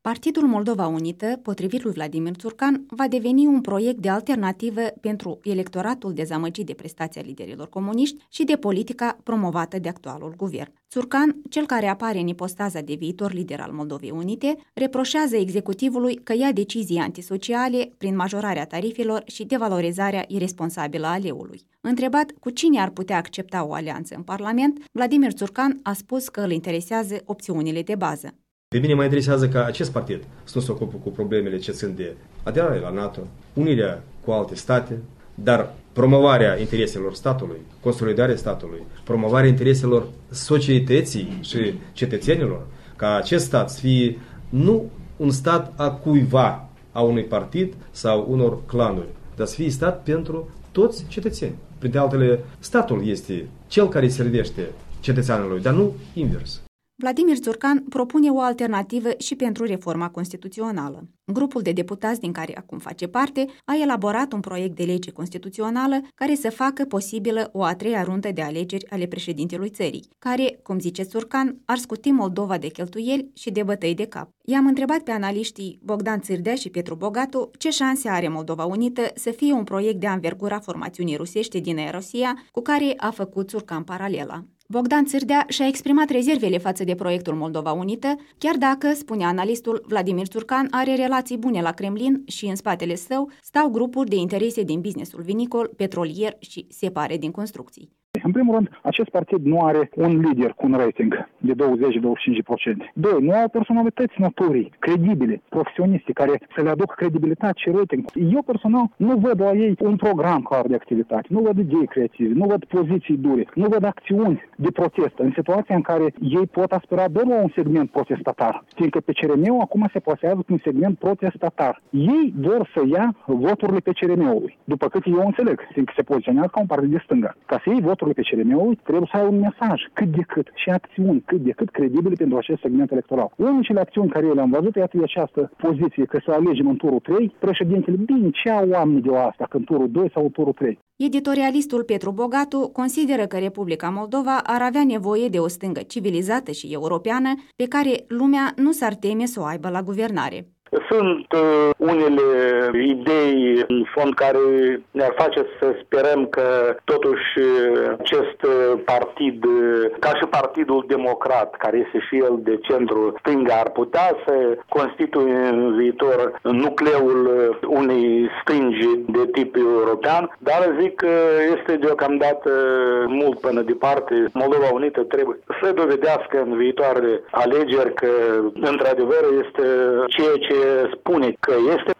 Partidul Moldova Unită, potrivit lui Vladimir Țurcan, va deveni un proiect de alternativă pentru electoratul dezamăgit de prestația liderilor comuniști și de politica promovată de actualul guvern. Țurcan, cel care apare în ipostaza de viitor lider al Moldovei Unite, reproșează executivului că ia decizii antisociale prin majorarea tarifelor și devalorizarea iresponsabilă a leului. Întrebat cu cine ar putea accepta o alianță în Parlament, Vladimir Țurcan a spus că îl interesează opțiunile de bază. Pe mine mă interesează ca acest partid să nu se ocupă cu problemele ce țin de aderare la NATO, unirea cu alte state, dar promovarea intereselor statului, consolidarea statului, promovarea intereselor societății și cetățenilor, ca acest stat să fie nu un stat a cuiva, a unui partid sau unor clanuri, dar să fie stat pentru toți cetățeni. Printre altele, statul este cel care servește cetățeanului, dar nu invers. Vladimir Țurcan propune o alternativă și pentru reforma constituțională. Grupul de deputați din care acum face parte a elaborat un proiect de lege constituțională care să facă posibilă o a treia rundă de alegeri ale președintelui țării, care, cum zice Țurcan, ar scuti Moldova de cheltuieli și de bătăi de cap. I-am întrebat pe analiștii Bogdan Țirdea și Petru Bogatu ce șanse are Moldova Unită să fie un proiect de anvergura formațiunii rusești din Rusia cu care a făcut Țurcan paralela. Bogdan Țirdea și-a exprimat rezervele față de proiectul Moldova Unită, chiar dacă, spune analistul, Vladimir Țurcan are relații bune la Kremlin și în spatele său stau grupuri de interese din businessul vinicol, petrolier și, se pare, din construcții. În primul rând, acest partid nu are un lider cu un rating de 20-25%. Doi, nu au personalități naturii, credibile, profesioniste, care să le aducă credibilitate și rating. Eu personal nu văd la ei un program clar de activitate, nu văd idei creative, nu văd poziții dure, nu văd acțiuni de protest în situația în care ei pot aspira doar la un segment protestatar. Fiindcă PCRM-ul acum se plasează pe un segment protestatar. Ei vor să ia voturile PCRM-ului, după cât eu înțeleg, fiindcă se poziționează ca un partid de stânga. Ca să iei voturile PCRM-ului, trebuie să ai un mesaj cât de cât și acțiuni cât de cât credibile pentru acest segment electoral. Unicele acțiuni care eu le-am văzut, iată această poziție că să alegem în turul 3, președintele, bine, ce au oamenii de asta, că în turul 2 sau în turul 3? Editorialistul Petru Bogatu consideră că Republica Moldova ar avea nevoie de o stângă civilizată și europeană pe care lumea nu s-ar teme să o aibă la guvernare. Sunt unele idei în fond care ne-ar face să sperăm că totuși acest partid, ca și Partidul Democrat, care este și el de centru-stânga, ar putea să constituie în viitor nucleul unei stângi de tip european, dar zic că este deocamdată mult până departe. Moldova Unită trebuie să dovedească în viitoare alegeri că într-adevăr este ceea ce spune că este.